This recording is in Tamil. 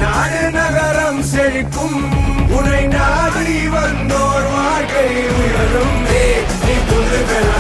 நாடு நகரம் செழிக்கும் உனை நாடி வந்தோர் வாழ்க்கை உயரும் நீ புதுகள்